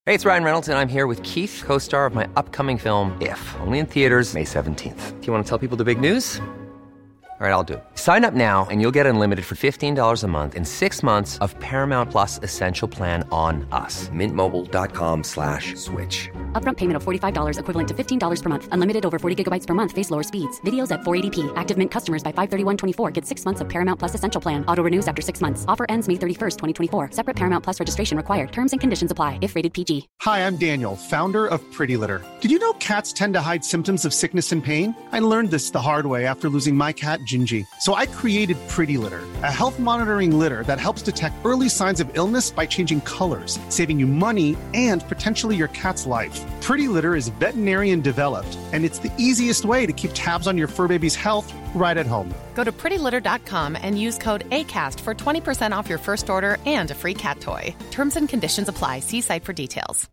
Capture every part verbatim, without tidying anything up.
Hey, it's Ryan Reynolds, and I'm here with Keith, co-star of my upcoming film, If, only in theaters May seventeenth. Do you want to tell people the big news? All right, I'll do it. Sign up now and you'll get unlimited for fifteen dollars a month and six months of Paramount Plus Essential Plan on us. Mint Mobile dot com slash switch. Upfront payment of forty-five dollars equivalent to fifteen dollars per month. Unlimited over forty gigabytes per month. Face lower speeds. Videos at four eighty p. Active Mint customers by five thirty-one twenty-four get six months of Paramount Plus Essential Plan. Auto renews after six months. Offer ends May thirty-first, twenty twenty-four. Separate Paramount Plus registration required. Terms and conditions apply if rated P G. Hi, I'm Daniel, founder of Pretty Litter. Did you know cats tend to hide symptoms of sickness and pain? I learned this the hard way after losing my cat, Gingy. So I created Pretty Litter, a health monitoring litter that helps detect early signs of illness by changing colors, saving you money and potentially your cat's life. Pretty Litter is veterinarian developed, and it's the easiest way to keep tabs on your fur baby's health right at home. Go to pretty litter dot com and use code ACAST for twenty percent off your first order and a free cat toy. Terms and conditions apply. See site for details.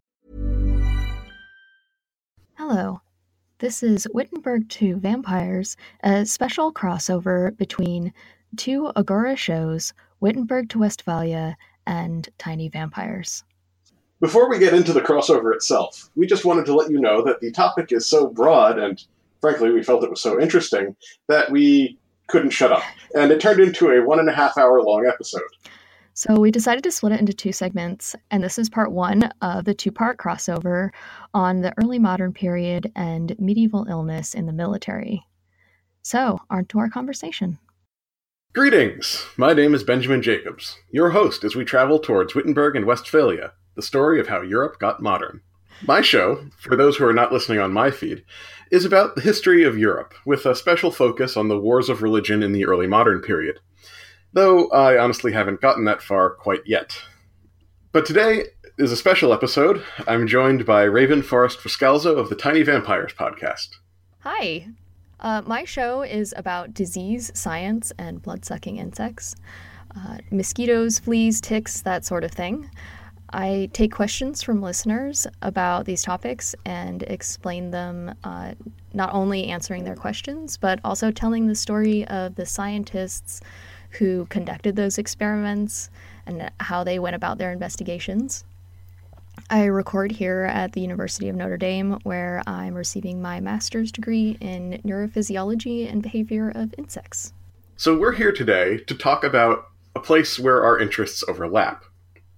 Hello. This is Wittenberg to Vampires, a special crossover between two Agora shows, Wittenberg to Westphalia and Tiny Vampires. Before we get into the crossover itself, we just wanted to let you know that the topic is so broad, and frankly, we felt it was so interesting, that we couldn't shut up. And it turned into a one and a half hour long episode. So we decided to split it into two segments, and this is part one of the two-part crossover on the early modern period and medieval illness in the military. So, on to our conversation. Greetings! My name is Benjamin Jacobs, your host as we travel towards Wittenberg and Westphalia, the story of how Europe got modern. My show, for those who are not listening on my feed, is about the history of Europe, with a special focus on the wars of religion in the early modern period. Though I honestly haven't gotten that far quite yet. But today is a special episode. I'm joined by Raven Forrest Foscalzo of the Tiny Vampires podcast. Hi. Uh, my show is about disease, science, and blood-sucking insects. Uh, mosquitoes, fleas, ticks, that sort of thing. I take questions from listeners about these topics and explain them, uh, not only answering their questions, but also telling the story of the scientists who conducted those experiments and how they went about their investigations. I record here at the University of Notre Dame, where I'm receiving my master's degree in neurophysiology and behavior of insects. So we're here today to talk about a place where our interests overlap.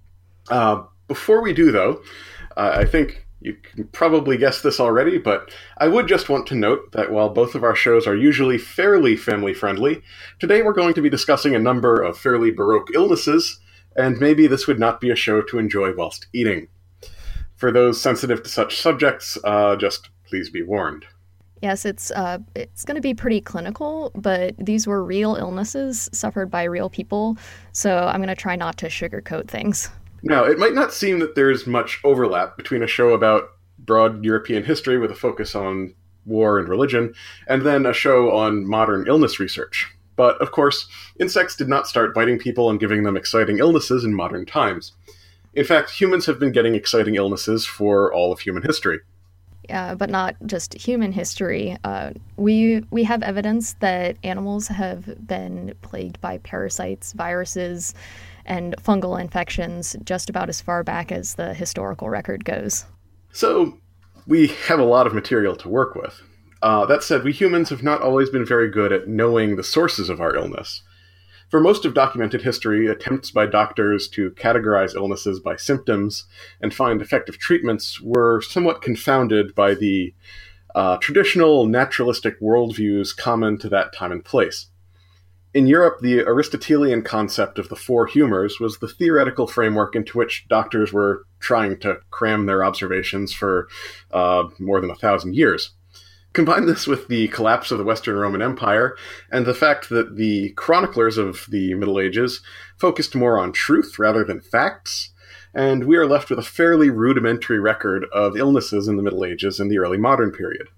Uh, before we do, though, uh, I think you can probably guess this already, but I would just want to note that while both of our shows are usually fairly family-friendly, today we're going to be discussing a number of fairly baroque illnesses, and maybe this would not be a show to enjoy whilst eating. For those sensitive to such subjects, uh, just please be warned. Yes, it's uh, it's going to be pretty clinical, but these were real illnesses suffered by real people, so I'm going to try not to sugarcoat things. Now, it might not seem that there's much overlap between a show about broad European history with a focus on war and religion, and then a show on modern illness research. But, of course, insects did not start biting people and giving them exciting illnesses in modern times. In fact, humans have been getting exciting illnesses for all of human history. Yeah, but not just human history. Uh, we we have evidence that animals have been plagued by parasites, viruses, and fungal infections just about as far back as the historical record goes. So, we have a lot of material to work with. Uh, that said, we humans have not always been very good at knowing the sources of our illness. For most of documented history, attempts by doctors to categorize illnesses by symptoms and find effective treatments were somewhat confounded by the uh, traditional naturalistic worldviews common to that time and place. In Europe, the Aristotelian concept of the four humors was the theoretical framework into which doctors were trying to cram their observations for uh, more than a thousand years. Combine this with the collapse of the Western Roman Empire and the fact that the chroniclers of the Middle Ages focused more on truth rather than facts, and we are left with a fairly rudimentary record of illnesses in the Middle Ages and the early modern period.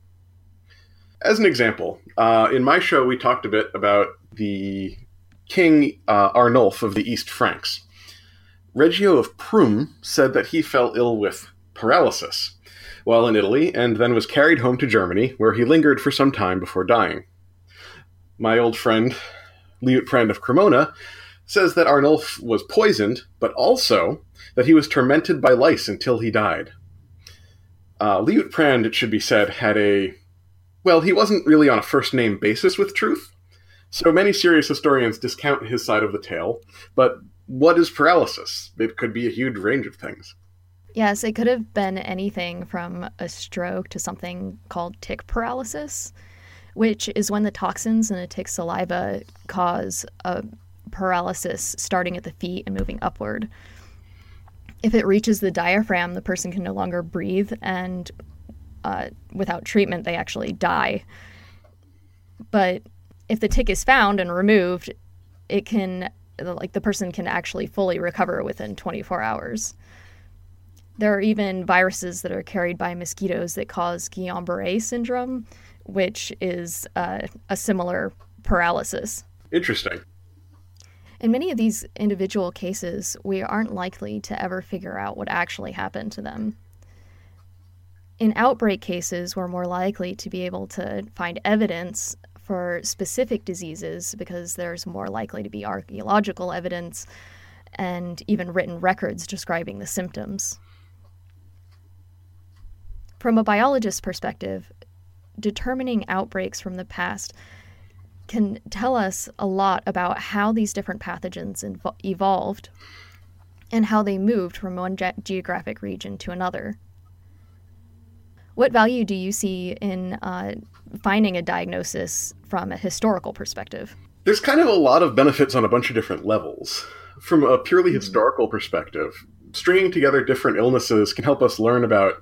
As an example, uh, in my show we talked a bit about the king uh, Arnulf of the East Franks. Reggio of Prum said that he fell ill with paralysis while in Italy, and then was carried home to Germany, where he lingered for some time before dying. My old friend, Liutprand of Cremona, says that Arnulf was poisoned, but also that he was tormented by lice until he died. Uh, Liutprand, it should be said, had a... Well, he wasn't really on a first-name basis with truth, so many serious historians discount his side of the tale. But what is paralysis? It could be a huge range of things. Yes, it could have been anything from a stroke to something called tick paralysis, which is when the toxins in a tick's saliva cause a paralysis starting at the feet and moving upward. If it reaches the diaphragm, the person can no longer breathe, and uh, without treatment, they actually die. But if the tick is found and removed, it can, like, the person can actually fully recover within twenty-four hours. There are even viruses that are carried by mosquitoes that cause Guillain-Barré syndrome, which is uh, a similar paralysis. Interesting. In many of these individual cases, we aren't likely to ever figure out what actually happened to them. In outbreak cases, we're more likely to be able to find evidence for specific diseases because there's more likely to be archaeological evidence and even written records describing the symptoms. From a biologist's perspective, determining outbreaks from the past can tell us a lot about how these different pathogens invo- evolved and how they moved from one ge- geographic region to another. What value do you see in uh, finding a diagnosis from a historical perspective? There's kind of a lot of benefits on a bunch of different levels. From a purely historical perspective, stringing together different illnesses can help us learn about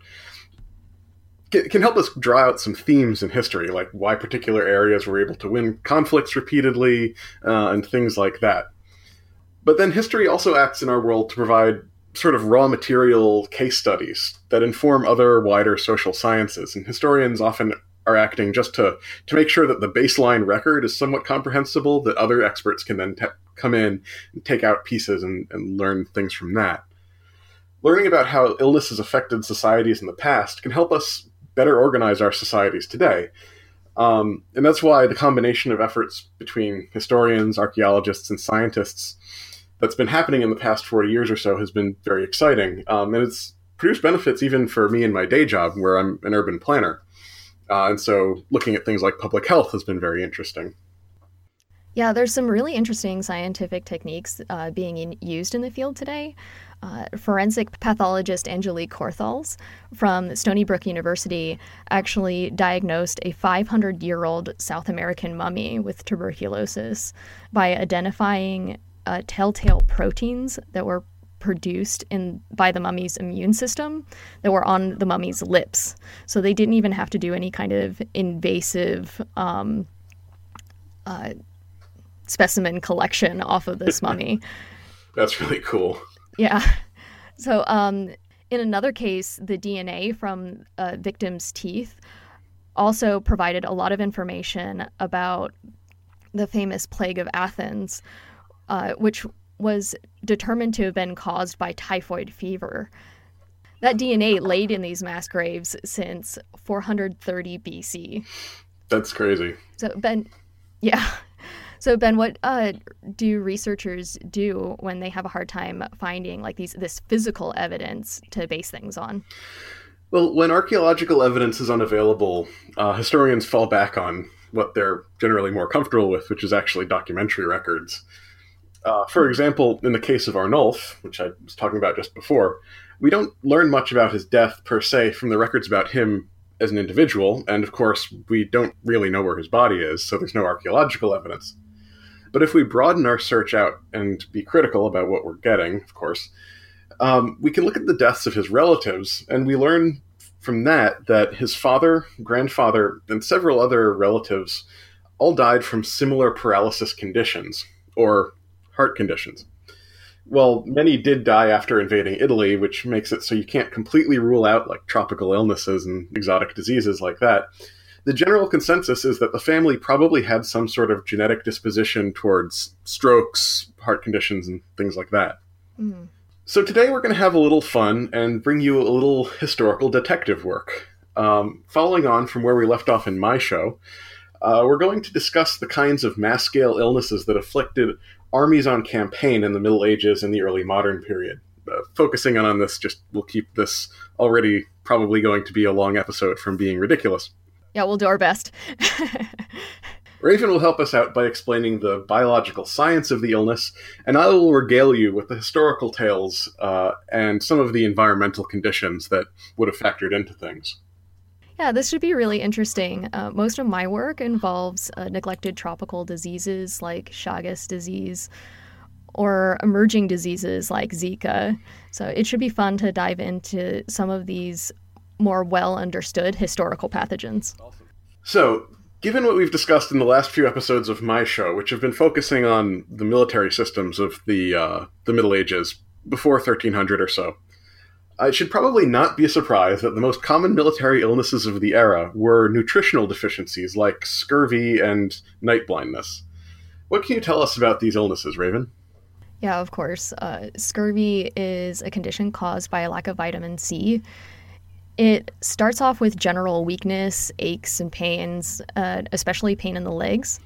can help us draw out some themes in history, like why particular areas were able to win conflicts repeatedly, uh, and things like that. But then history also acts in our world to provide sort of raw material case studies that inform other wider social sciences, and historians often are acting just to, to make sure that the baseline record is somewhat comprehensible, that other experts can then te- come in and take out pieces and, and learn things from that. Learning about how illnesses affected societies in the past can help us better organize our societies today. Um, and that's why the combination of efforts between historians, archaeologists, and scientists that's been happening in the past forty years or so has been very exciting. Um, and it's produced benefits even for me in my day job, where I'm an urban planner. Uh, and so looking at things like public health has been very interesting. Yeah, there's some really interesting scientific techniques uh, being in, used in the field today. Uh, forensic pathologist Angelique Corthals from Stony Brook University actually diagnosed a five hundred year old South American mummy with tuberculosis by identifying uh, telltale proteins that were produced in by the mummy's immune system that were on the mummy's lips. So they didn't even have to do any kind of invasive um, uh, specimen collection off of this mummy. That's really cool. Yeah. So um, in another case, the D N A from a victim's teeth also provided a lot of information about the famous plague of Athens, uh, which was determined to have been caused by typhoid fever. That D N A laid in these mass graves since four hundred thirty B C. That's crazy. So Ben, yeah. So Ben, what uh, do researchers do when they have a hard time finding like these this physical evidence to base things on? Well, when archaeological evidence is unavailable, uh, historians fall back on what they're generally more comfortable with, which is actually documentary records. Uh, for example, in the case of Arnulf, which I was talking about just before, we don't learn much about his death per se from the records about him as an individual, and of course, we don't really know where his body is, so there's no archaeological evidence. But if we broaden our search out and be critical about what we're getting, of course, um, we can look at the deaths of his relatives, and we learn from that that his father, grandfather, and several other relatives all died from similar paralysis conditions, or heart conditions. Well, many did die after invading Italy, which makes it so you can't completely rule out like tropical illnesses and exotic diseases like that. The general consensus is that the family probably had some sort of genetic disposition towards strokes, heart conditions, and things like that. Mm. So today we're going to have a little fun and bring you a little historical detective work. Um, following on from where we left off in my show, uh, we're going to discuss the kinds of mass-scale illnesses that afflicted armies on campaign in the Middle Ages and the early modern period. uh, focusing on this just will keep this already probably going to be a long episode from being ridiculous. Yeah, we'll do our best. Raven will help us out by explaining the biological science of the illness, and I will regale you with the historical tales uh, and some of the environmental conditions that would have factored into things. Yeah, this should be really interesting. Uh, most of my work involves uh, neglected tropical diseases like Chagas disease or emerging diseases like Zika. So it should be fun to dive into some of these more well-understood historical pathogens. So, given what we've discussed in the last few episodes of my show, which have been focusing on the military systems of the uh, the Middle Ages, before thirteen hundred or so, it should probably not be a surprise that the most common military illnesses of the era were nutritional deficiencies like scurvy and night blindness. What can you tell us about these illnesses, Raven? Yeah, of course. Uh, scurvy is a condition caused by a lack of vitamin C. It starts off with general weakness, aches, and pains, uh, especially pain in the legs.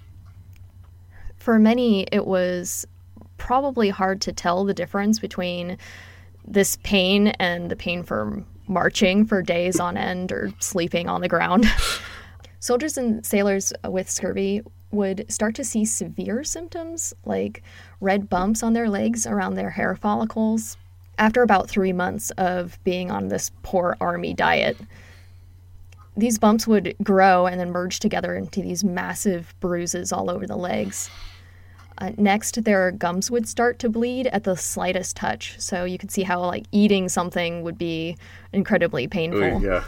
For many, it was probably hard to tell the difference between this pain and the pain from marching for days on end or sleeping on the ground. Soldiers and sailors with scurvy would start to see severe symptoms like red bumps on their legs around their hair follicles after about three months of being on this poor army diet. These bumps would grow and then merge together into these massive bruises all over the legs. Uh, next, their gums would start to bleed at the slightest touch. So you could see how like eating something would be incredibly painful. Uh, yeah.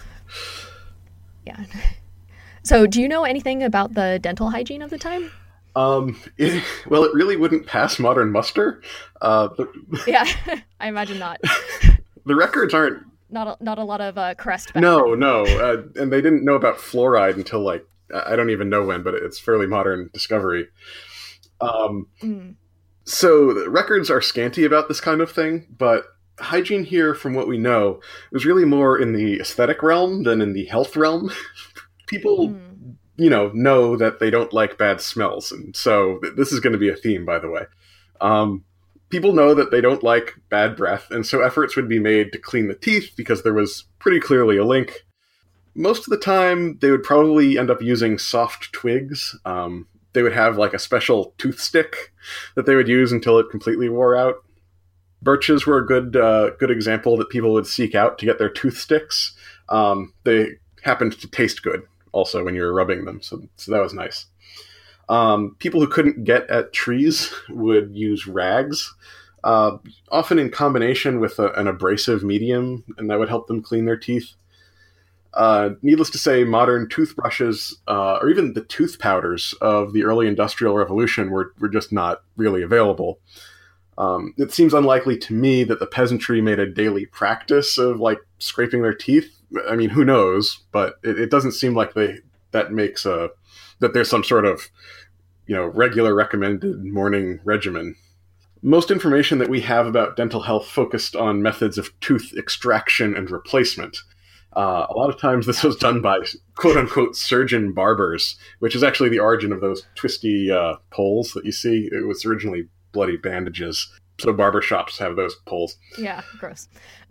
Yeah. So do you know anything about the dental hygiene of the time? Um, it, well, it really wouldn't pass modern muster. Uh, the, yeah, I imagine not. The records aren't... Not a, not a lot of uh, Crest back No, then. no. Uh, and they didn't know about fluoride until, like, I don't even know when, but it's fairly modern discovery. Um, Mm. So the records are scanty about this kind of thing, but hygiene here, from what we know, was really more in the aesthetic realm than in the health realm. People... Mm. you know, know that they don't like bad smells. And so th- this is going to be a theme, by the way. Um, people know that they don't like bad breath, and so efforts would be made to clean the teeth because there was pretty clearly a link. Most of the time, they would probably end up using soft twigs. Um, they would have like a special tooth stick that they would use until it completely wore out. Birches were a good, uh, good example that people would seek out to get their tooth sticks. Um, they happened to taste good also when you were rubbing them, so, so that was nice. Um, people who couldn't get at trees would use rags, uh, often in combination with a, an abrasive medium, and that would help them clean their teeth. Uh, needless to say, modern toothbrushes, uh, or even the tooth powders of the early Industrial Revolution were, were just not really available. Um, it seems unlikely to me that the peasantry made a daily practice of, like, scraping their teeth. I mean, who knows? But it, it doesn't seem like they that makes a that there's some sort of, you know, regular recommended morning regimen. Most information that we have about dental health focused on methods of tooth extraction and replacement. Uh, a lot of times this was done by quote-unquote surgeon barbers, which is actually the origin of those twisty uh, poles that you see. It was originally bloody bandages. So barber shops have those poles. Yeah, gross.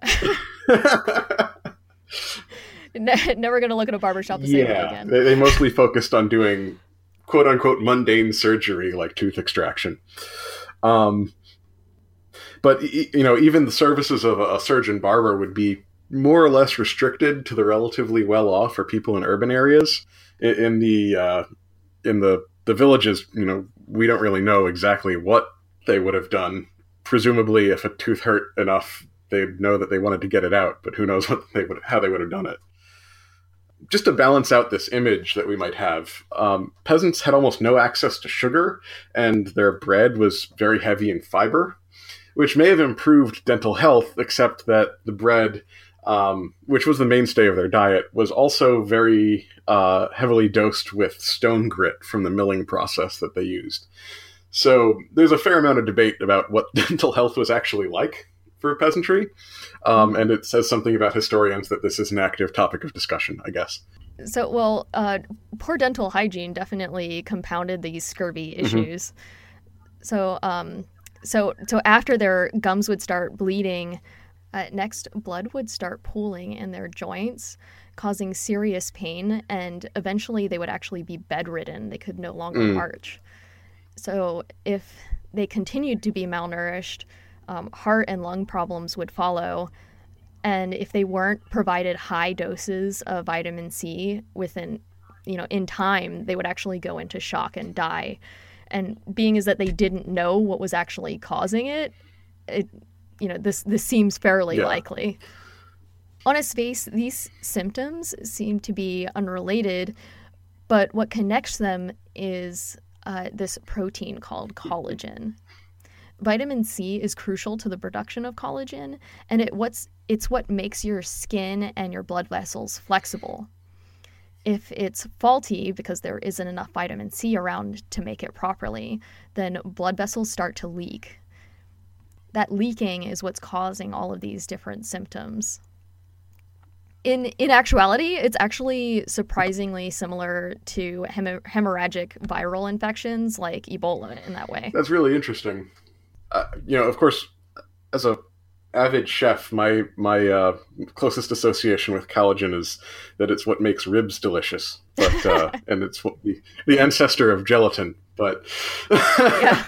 Ne- never going to look at a barbershop the same way Yeah, again. they, they mostly focused on doing quote-unquote mundane surgery like tooth extraction. Um, but, you know, even the services of a surgeon barber would be more or less restricted to the relatively well-off or people in urban areas. In, in the uh, in the, the villages, you know, we don't really know exactly what they would have done. Presumably, if a tooth hurt enough, they'd know that they wanted to get it out, but who knows what they would, how they would have done it. Just to balance out this image that we might have, um, peasants had almost no access to sugar, and their bread was very heavy in fiber, which may have improved dental health, except that the bread, um, which was the mainstay of their diet, was also very uh, heavily dosed with stone grit from the milling process that they used. So there's a fair amount of debate about what dental health was actually like for peasantry, um, and it says something about historians that this is an active topic of discussion, I guess. So, well, uh, poor dental hygiene definitely compounded these scurvy issues. Mm-hmm. So um, so so after their gums would start bleeding, uh, next blood would start pooling in their joints, causing serious pain, and eventually they would actually be bedridden. They could no longer mm. march. So if they continued to be malnourished, um, heart and lung problems would follow. And if they weren't provided high doses of vitamin C within, you know, in time, they would actually go into shock and die. And being as that they didn't know what was actually causing it, it you know, this this seems fairly yeah. likely. On its face, these symptoms seem to be unrelated, but what connects them is uh, this protein called collagen. Vitamin C is crucial to the production of collagen, and it what's it's what makes your skin and your blood vessels flexible. If it's faulty because there isn't enough vitamin C around to make it properly, then blood vessels start to leak. That leaking is what's causing all of these different symptoms. In in actuality, it's actually surprisingly similar to hem- hemorrhagic viral infections like Ebola in that way. That's really interesting. Uh, you know, of course, as a avid chef, my my uh, closest association with collagen is that it's what makes ribs delicious, but uh, and it's what the, the ancestor of gelatin. But yeah.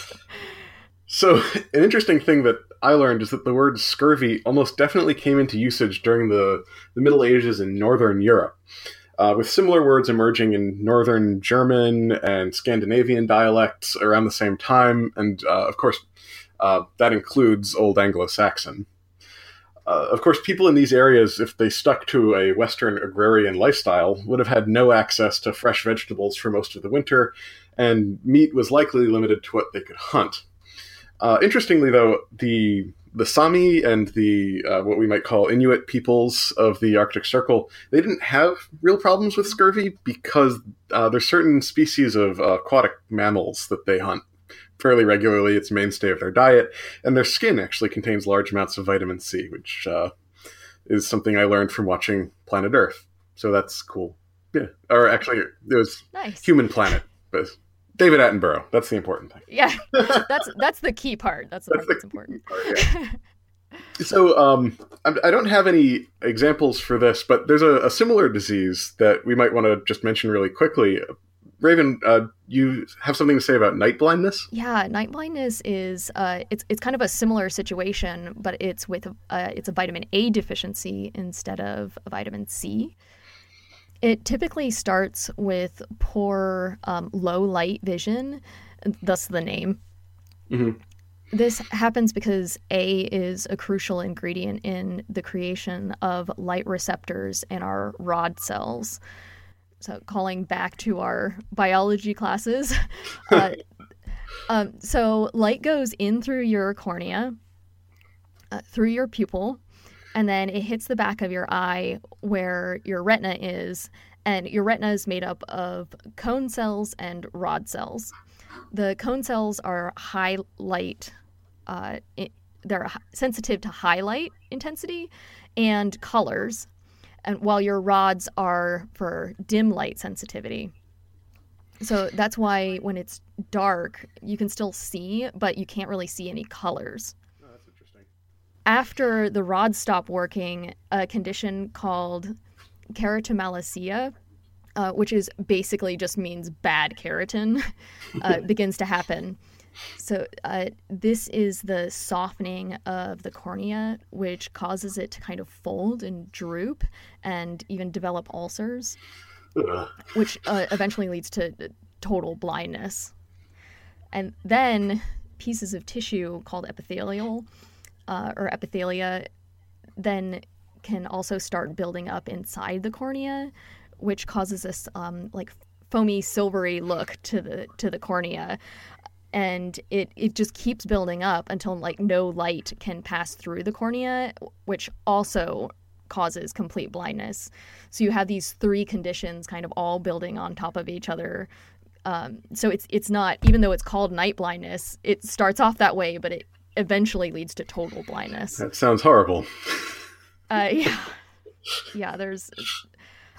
So an interesting thing that I learned is that the word scurvy almost definitely came into usage during the, the Middle Ages in Northern Europe, uh, with similar words emerging in Northern German and Scandinavian dialects around the same time, and uh, of course, uh, that includes Old Anglo-Saxon. Uh, of course, people in these areas, if they stuck to a Western agrarian lifestyle, would have had no access to fresh vegetables for most of the winter, and meat was likely limited to what they could hunt. Uh, interestingly, though, the the Sami and the uh, what we might call Inuit peoples of the Arctic Circle, they didn't have real problems with scurvy because uh, there's certain species of uh, aquatic mammals that they hunt fairly regularly. It's a mainstay of their diet, and their skin actually contains large amounts of vitamin C, which uh, is something I learned from watching Planet Earth. So that's cool. Yeah, or actually, it was nice. Human Planet, but David Attenborough. That's the important thing. Yeah, that's that's the key part. That's the that's part the that's important. Part, yeah. So um, I don't have any examples for this, but there's a, a similar disease that we might want to just mention really quickly. Raven, uh, you have something to say about night blindness? Yeah, night blindness is uh, it's it's kind of a similar situation, but it's with uh, it's a vitamin A deficiency instead of a vitamin C. It typically starts with poor, um, low light vision, thus the name. Mm-hmm. This happens because A is a crucial ingredient in the creation of light receptors in our rod cells. So calling back to our biology classes. uh, um, so light goes in through your cornea, uh, through your pupil, and then it hits the back of your eye where your retina is, and your retina is made up of cone cells and rod cells. The cone cells are high light, uh, it, they're sensitive to high light intensity and colors, and while your rods are for dim light sensitivity. So that's why when it's dark, you can still see, but you can't really see any colors. After the rods stop working, a condition called keratomalacia, uh, which is basically just means bad keratin, uh, begins to happen. So uh, this is the softening of the cornea, which causes it to kind of fold and droop and even develop ulcers, which uh, eventually leads to total blindness. And then pieces of tissue called epithelial Uh, or epithelia then can also start building up inside the cornea, which causes this um, like foamy silvery look to the to the cornea, and it it just keeps building up until like no light can pass through the cornea, which also causes complete blindness. So you have these three conditions kind of all building on top of each other. Um, so it's it's not, even though it's called night blindness, it starts off that way, but it eventually leads to total blindness. That sounds horrible. uh, yeah, yeah. There's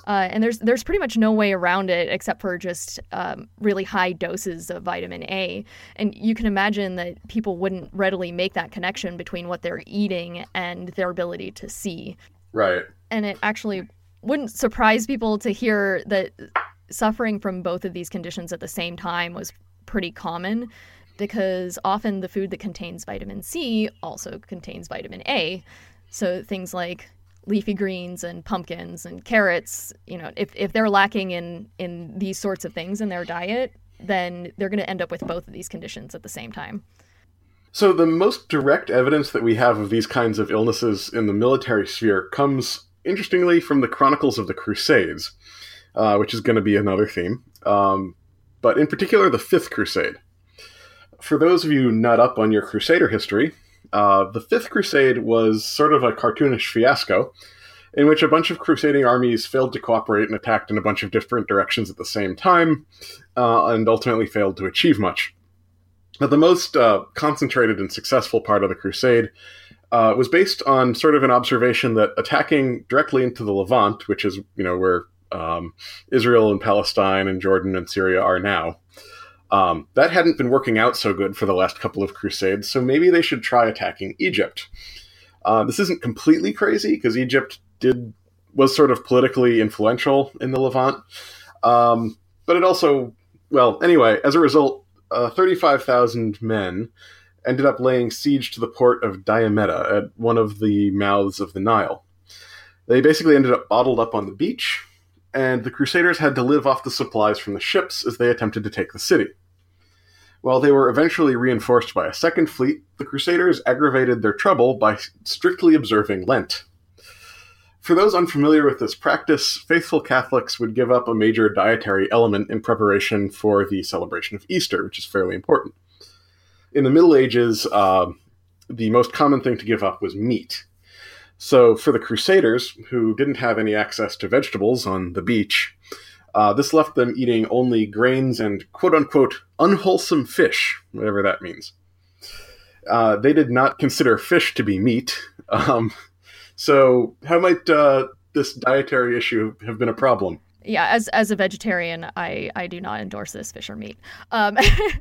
Uh, and there's there's pretty much no way around it except for just um, really high doses of vitamin A. And you can imagine that people wouldn't readily make that connection between what they're eating and their ability to see. Right. And it actually wouldn't surprise people to hear that suffering from both of these conditions at the same time was pretty common, because often the food that contains vitamin C also contains vitamin A. So things like leafy greens and pumpkins and carrots, you know, if, if they're lacking in, in these sorts of things in their diet, then they're going to end up with both of these conditions at the same time. So the most direct evidence that we have of these kinds of illnesses in the military sphere comes, interestingly, from the Chronicles of the Crusades, uh, which is going to be another theme, um, but in particular the Fifth Crusade. For those of you not up on your Crusader history, Uh, the Fifth Crusade was sort of a cartoonish fiasco in which a bunch of crusading armies failed to cooperate and attacked in a bunch of different directions at the same time, uh, and ultimately failed to achieve much. But the most uh, concentrated and successful part of the crusade uh, was based on sort of an observation that attacking directly into the Levant, which is, you know, where um, Israel and Palestine and Jordan and Syria are now, Um, that hadn't been working out so good for the last couple of crusades, so maybe they should try attacking Egypt. Uh, this isn't completely crazy, because Egypt did was sort of politically influential in the Levant. Um, but it also, well, anyway, as a result, uh, thirty-five thousand men ended up laying siege to the port of Diameta at one of the mouths of the Nile. They basically ended up bottled up on the beach, and the Crusaders had to live off the supplies from the ships as they attempted to take the city. While they were eventually reinforced by a second fleet, the Crusaders aggravated their trouble by strictly observing Lent. For those unfamiliar with this practice, faithful Catholics would give up a major dietary element in preparation for the celebration of Easter, which is fairly important. In the Middle Ages, uh, the most common thing to give up was meat. So for the Crusaders, who didn't have any access to vegetables on the beach, Uh, this left them eating only grains and quote-unquote unwholesome fish, whatever that means. Uh, they did not consider fish to be meat. Um, so how might uh, this dietary issue have been a problem? Yeah, as as a vegetarian, I, I do not endorse this fish or meat. Um,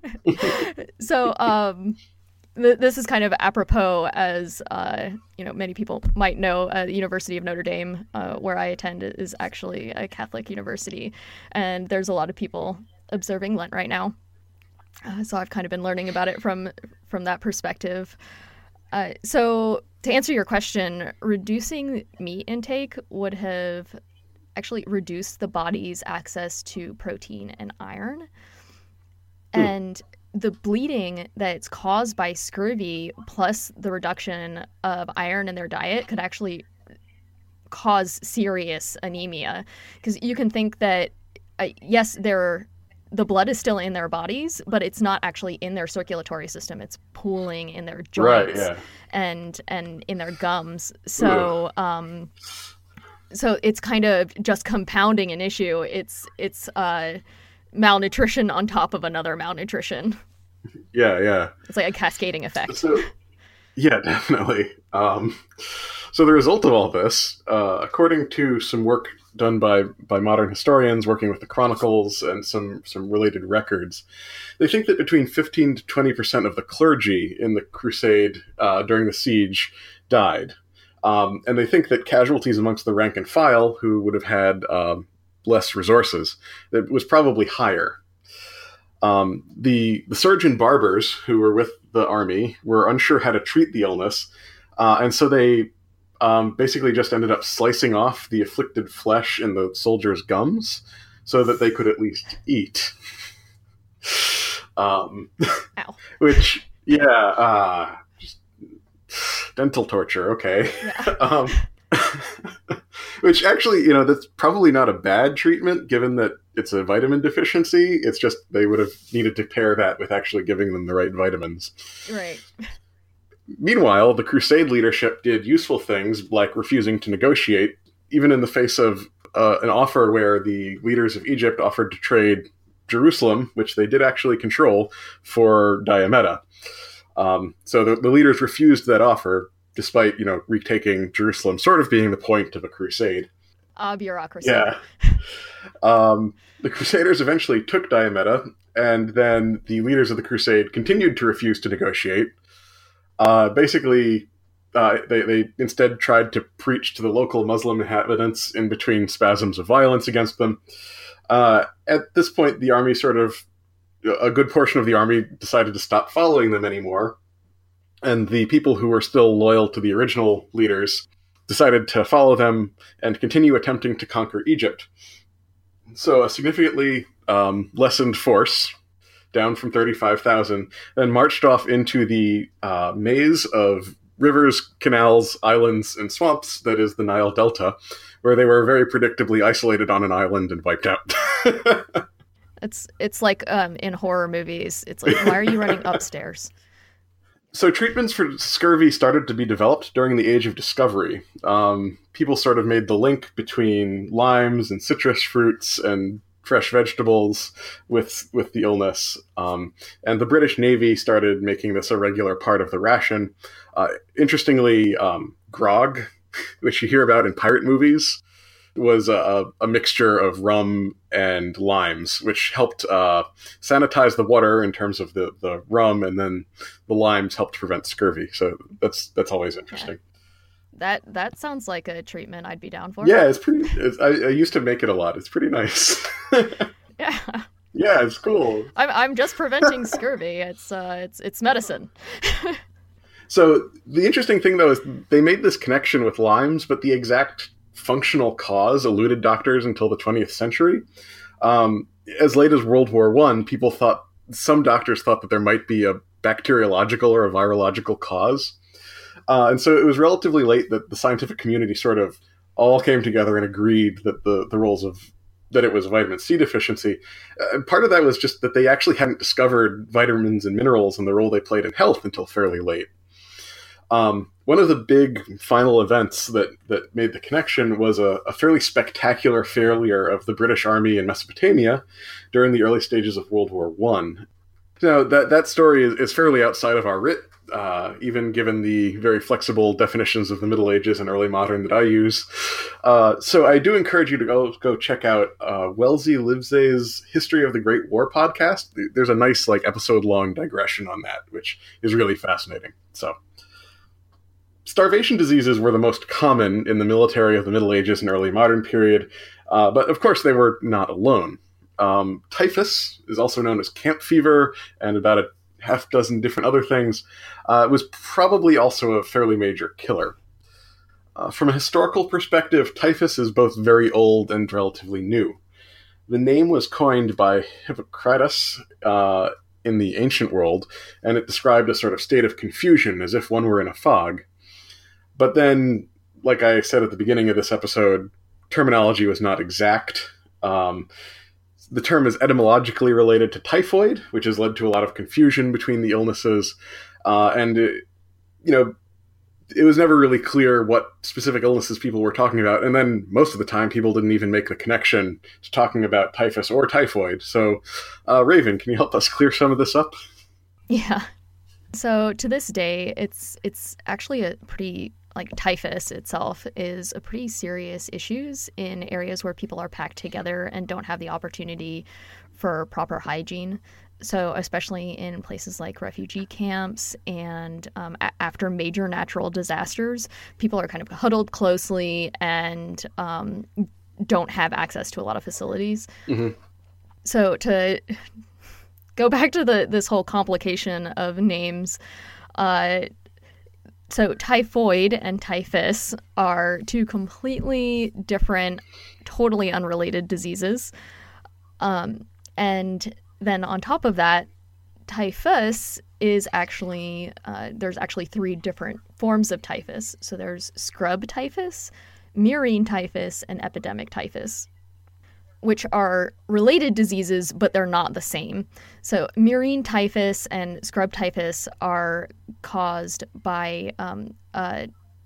so um, th- this is kind of apropos, as uh, you know, many people might know. Uh, the University of Notre Dame, uh, where I attend, is actually a Catholic university, and there's a lot of people observing Lent right now. Uh, so I've kind of been learning about it from from that perspective. Uh, so to answer your question, reducing meat intake would have actually reduced the body's access to protein and iron. Hmm. And the bleeding that's caused by scurvy plus the reduction of iron in their diet could actually cause serious anemia. Because you can think that, uh, yes, they're, the blood is still in their bodies, but it's not actually in their circulatory system. It's pooling in their joints, right, yeah. and and in their gums. So um, so it's kind of just compounding an issue. It's it's uh, malnutrition on top of another malnutrition. Yeah, yeah. It's like a cascading effect. So, yeah, definitely. Um, so the result of all this, uh, according to some work done by, by modern historians working with the Chronicles and some, some related records, they think that between fifteen to twenty percent of the clergy in the crusade uh, during the siege died. Um, and they think that casualties amongst the rank and file, who would have had um, less resources, that was probably higher. Um, the, the surgeon barbers who were with the army were unsure how to treat the illness, uh, and so they um, basically just ended up slicing off the afflicted flesh in the soldiers' gums so that they could at least eat. um, Ow. Which, yeah, uh, just dental torture, okay. Yeah. um, which actually, you know, that's probably not a bad treatment given that it's a vitamin deficiency. It's just they would have needed to pair that with actually giving them the right vitamins. Right. Meanwhile, the Crusade leadership did useful things like refusing to negotiate, even in the face of uh, an offer where the leaders of Egypt offered to trade Jerusalem, which they did actually control, for Diameta. Um, so the, the leaders refused that offer, despite, you know, retaking Jerusalem sort of being the point of a crusade. Ah, bureaucracy. Yeah. Um, the Crusaders eventually took Diomeda, and then the leaders of the Crusade continued to refuse to negotiate. Uh, basically, uh, they, they instead tried to preach to the local Muslim inhabitants in between spasms of violence against them. Uh, at this point, the army sort of, a good portion of the army decided to stop following them anymore. And the people who were still loyal to the original leaders decided to follow them and continue attempting to conquer Egypt. So a significantly um, lessened force, down from thirty-five thousand, then marched off into the uh, maze of rivers, canals, islands, and swamps that is the Nile Delta, where they were very predictably isolated on an island and wiped out. It's it's like um, in horror movies. It's like, why are you running upstairs? So treatments for scurvy started to be developed during the Age of Discovery. Um, people sort of made the link between limes and citrus fruits and fresh vegetables with with the illness. Um, and the British Navy started making this a regular part of the ration. Uh, interestingly, um, grog, which you hear about in pirate movies, was a, a mixture of rum and limes, which helped uh, sanitize the water in terms of the, the rum, and then the limes helped prevent scurvy. So that's that's always interesting. Yeah. That that sounds like a treatment I'd be down for. Yeah, it's pretty. It's, I, I used to make it a lot. It's pretty nice. Yeah. Yeah, it's cool. I'm I'm just preventing scurvy. It's uh it's it's medicine. So the interesting thing though is they made this connection with limes, but the exact functional cause eluded doctors until the twentieth century. Um, as late as World War One, people thought, some doctors thought that there might be a bacteriological or a virological cause. Uh, and so it was relatively late that the scientific community sort of all came together and agreed that the, the roles of, that it was vitamin C deficiency. Uh, and part of that was just that they actually hadn't discovered vitamins and minerals and the role they played in health until fairly late. Um, one of the big final events that, that made the connection was a, a fairly spectacular failure of the British Army in Mesopotamia during the early stages of World War One. Now, that, that story is, is fairly outside of our writ, uh, even given the very flexible definitions of the Middle Ages and early modern that I use. Uh, so I do encourage you to go go check out uh, Wellesley Livesey's History of the Great War podcast. There's a nice like episode-long digression on that, which is really fascinating. So. Starvation diseases were the most common in the military of the Middle Ages and early modern period, uh, but of course they were not alone. Um, typhus is also known as camp fever, and about a half dozen different other things. Uh, it was probably also a fairly major killer. Uh, from a historical perspective, typhus is both very old and relatively new. The name was coined by Hippocrates uh, in the ancient world, and it described a sort of state of confusion, as if one were in a fog. But then, like I said at the beginning of this episode, terminology was not exact. Um, the term is etymologically related to typhoid, which has led to a lot of confusion between the illnesses. Uh, and, it, you know, it was never really clear what specific illnesses people were talking about. And then most of the time, people didn't even make the connection to talking about typhus or typhoid. So, uh, Raven, can you help us clear some of this up? Yeah. So to this day, it's it's actually a pretty, like typhus itself is a pretty serious issues in areas where people are packed together and don't have the opportunity for proper hygiene. So especially in places like refugee camps and um, a- after major natural disasters, people are kind of huddled closely and um, don't have access to a lot of facilities. Mm-hmm. So to go back to the this whole complication of names, uh, so typhoid and typhus are two completely different, totally unrelated diseases. Um, and then on top of that, typhus is actually, uh, there's actually three different forms of typhus. So there's scrub typhus, murine typhus, and epidemic typhus, which are related diseases, but they're not the same. So murine typhus and scrub typhus are caused by um, uh,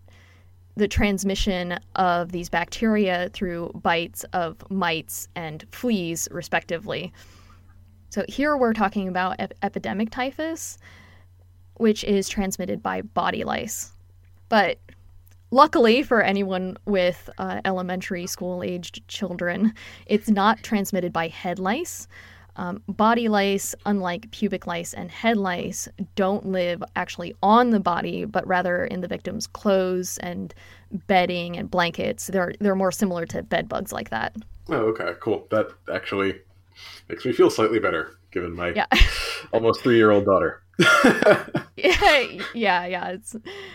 the transmission of these bacteria through bites of mites and fleas, respectively. So here we're talking about ep- epidemic typhus, which is transmitted by body lice. But Luckily for anyone with uh, elementary school-aged children, it's not transmitted by head lice. Um, body lice, unlike pubic lice and head lice, don't live actually on the body, but rather in the victim's clothes and bedding and blankets. They're they're more similar to bed bugs like that. Oh, okay, cool. That actually makes me feel slightly better, given my yeah. almost three-year-old daughter. yeah, yeah, yeah. It's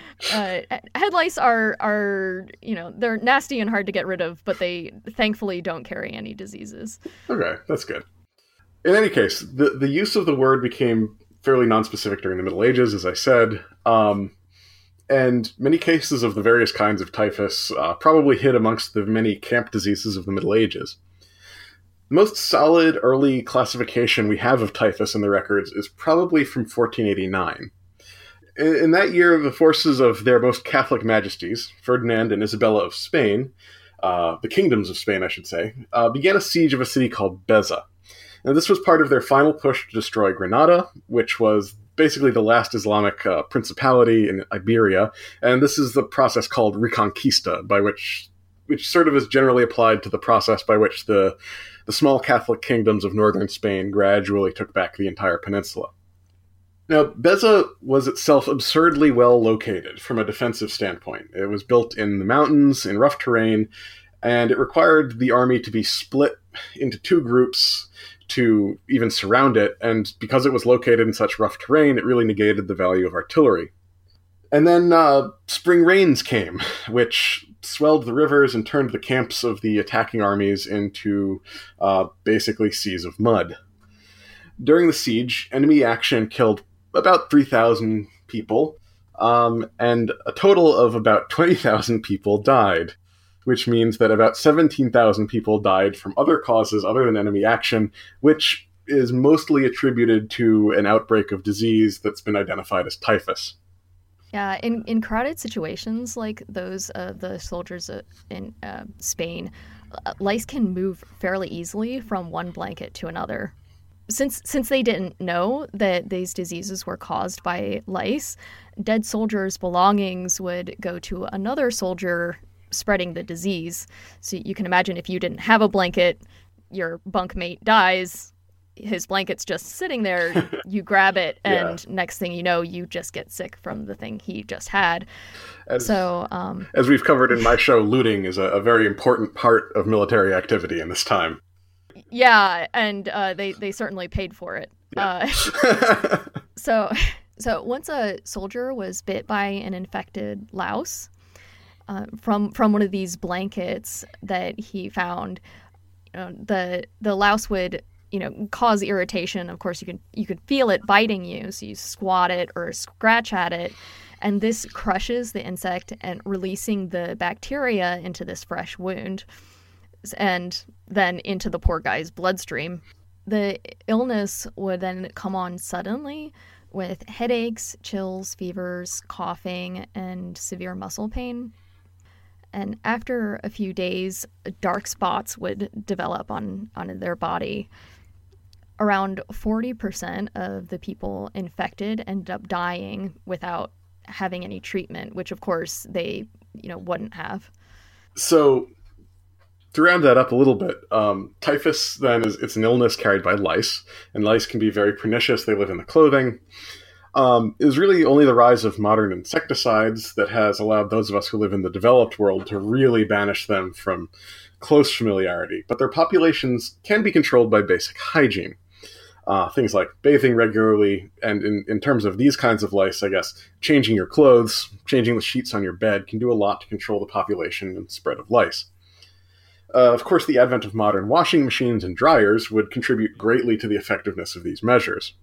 uh, head lice are are you know they're nasty and hard to get rid of, but they thankfully don't carry any diseases. Okay, that's good. In any case, the, the use of the word became fairly nonspecific during the Middle Ages, as I said, um, and many cases of the various kinds of typhus uh, probably hid amongst the many camp diseases of the Middle Ages. The most solid early classification we have of typhus in the records is probably from fourteen eighty-nine. In, in that year, the forces of their most Catholic majesties, Ferdinand and Isabella of Spain, uh, the kingdoms of Spain, I should say, uh, began a siege of a city called Beza. Now, this was part of their final push to destroy Granada, which was basically the last Islamic uh, principality in Iberia, and this is the process called Reconquista, by which which sort of is generally applied to the process by which the, the small Catholic kingdoms of northern Spain gradually took back the entire peninsula. Now, Beza was itself absurdly well located from a defensive standpoint. It was built in the mountains, in rough terrain, and it required the army to be split into two groups to even surround it, and because it was located in such rough terrain, it really negated the value of artillery. And then uh, spring rains came, which swelled the rivers and turned the camps of the attacking armies into uh, basically seas of mud. During the siege, enemy action killed about three thousand people, um, and a total of about twenty thousand people died, which means that about seventeen thousand people died from other causes other than enemy action, which is mostly attributed to an outbreak of disease that's been identified as typhus. Yeah, in, in crowded situations like those of the soldiers in uh, Spain, lice can move fairly easily from one blanket to another. Since since they didn't know that these diseases were caused by lice, dead soldiers' belongings would go to another soldier spreading the disease. So you can imagine if you didn't have a blanket, your bunkmate dies, his blanket's just sitting there, you grab it, and yeah. next thing you know, you just get sick from the thing he just had. As, so, um, as we've covered in my show, looting is a, a very important part of military activity in this time. Yeah, and uh, they, they certainly paid for it. Yeah. Uh, so, so once a soldier was bit by an infected louse, Uh, from from one of these blankets that he found, you know, the the louse would you know cause irritation. Of course, you could you could feel it biting you, so you swat it or scratch at it, and this crushes the insect and releasing the bacteria into this fresh wound, and then into the poor guy's bloodstream. The illness would then come on suddenly, with headaches, chills, fevers, coughing, and severe muscle pain. And after a few days, dark spots would develop on, on their body. Around forty percent of the people infected ended up dying without having any treatment, which of course they, you know, wouldn't have. So to round that up a little bit, um, typhus then is it's an illness carried by lice, and lice can be very pernicious. They live in the clothing. Um, it was really only the rise of modern insecticides that has allowed those of us who live in the developed world to really banish them from close familiarity. But their populations can be controlled by basic hygiene. Uh, things like bathing regularly, and in, in terms of these kinds of lice, I guess, changing your clothes, changing the sheets on your bed can do a lot to control the population and spread of lice. Uh, of course, the advent of modern washing machines and dryers would contribute greatly to the effectiveness of these measures.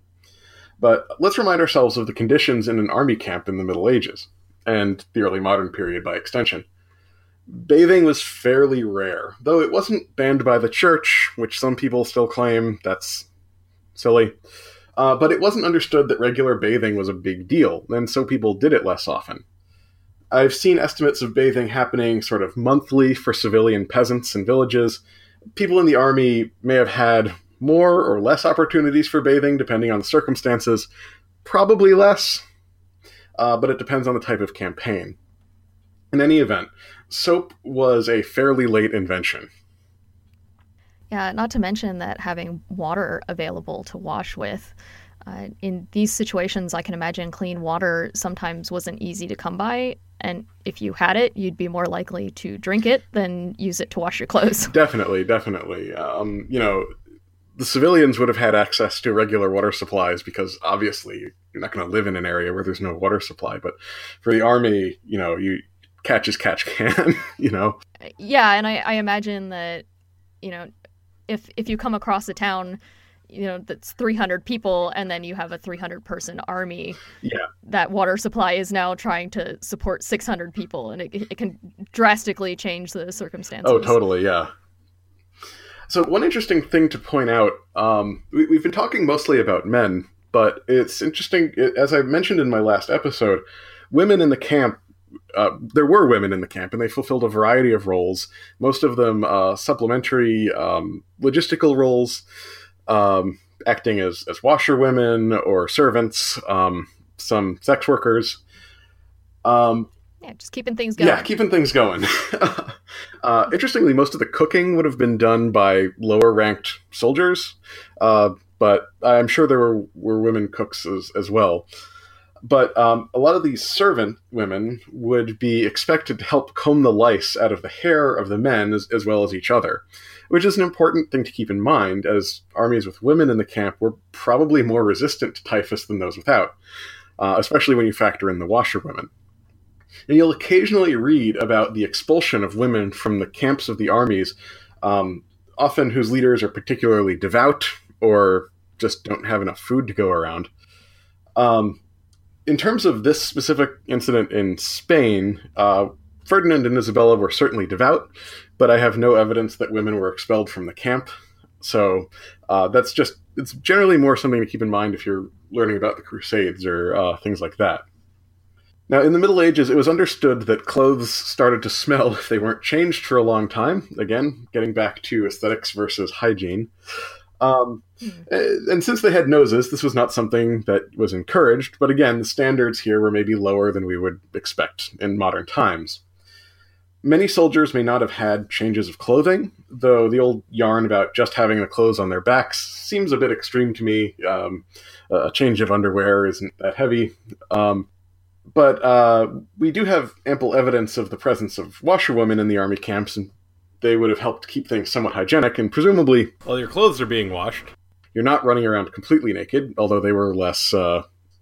But let's remind ourselves of the conditions in an army camp in the Middle Ages, and the early modern period by extension. Bathing was fairly rare, though it wasn't banned by the church, which some people still claim that's silly. Uh, but it wasn't understood that regular bathing was a big deal, and so people did it less often. I've seen estimates of bathing happening sort of monthly for civilian peasants in villages. People in the army may have had more or less opportunities for bathing, depending on the circumstances. Probably less, uh, but it depends on the type of campaign. In any event, soap was a fairly late invention. Yeah, not to mention that having water available to wash with. Uh, in these situations, I can imagine clean water sometimes wasn't easy to come by. And if you had it, you'd be more likely to drink it than use it to wash your clothes. Definitely, definitely. Um, you know, the civilians would have had access to regular water supplies because obviously you're not going to live in an area where there's no water supply. But for the army, you know, you catch as catch can, you know? Yeah, and I, I imagine that, you know, if if you come across a town, you know, that's three hundred people and then you have a three hundred person army, yeah, that water supply is now trying to support six hundred people, and it, it can drastically change the circumstances. Oh, totally, yeah. So one interesting thing to point out, um, we, we've been talking mostly about men, but it's interesting, as I mentioned in my last episode, women in the camp, uh, there were women in the camp, and they fulfilled a variety of roles, most of them uh, supplementary um, logistical roles, um, acting as, as washerwomen or servants, um, some sex workers. Um, yeah, just keeping things going. Yeah, keeping things going. uh, interestingly, most of the cooking would have been done by lower-ranked soldiers, uh, but I'm sure there were, were women cooks as, as well. But um, a lot of these servant women would be expected to help comb the lice out of the hair of the men as, as well as each other, which is an important thing to keep in mind, as armies with women in the camp were probably more resistant to typhus than those without, uh, especially when you factor in the washerwomen. And you'll occasionally read about the expulsion of women from the camps of the armies, um, often whose leaders are particularly devout or just don't have enough food to go around. Um, in terms of this specific incident in Spain, uh, Ferdinand and Isabella were certainly devout, but I have no evidence that women were expelled from the camp. So uh, that's just, it's generally more something to keep in mind if you're learning about the Crusades or uh, things like that. Now, in the Middle Ages, it was understood that clothes started to smell if they weren't changed for a long time. Again, getting back to aesthetics versus hygiene. Um, mm. And since they had noses, this was not something that was encouraged. But again, the standards here were maybe lower than we would expect in modern times. Many soldiers may not have had changes of clothing, though the old yarn about just having the clothes on their backs seems a bit extreme to me. Um, a change of underwear isn't that heavy. Um, But uh, we do have ample evidence of the presence of washerwomen in the army camps, and they would have helped keep things somewhat hygienic, and presumably, while your clothes are being washed, you're not running around completely naked, although they were less uh,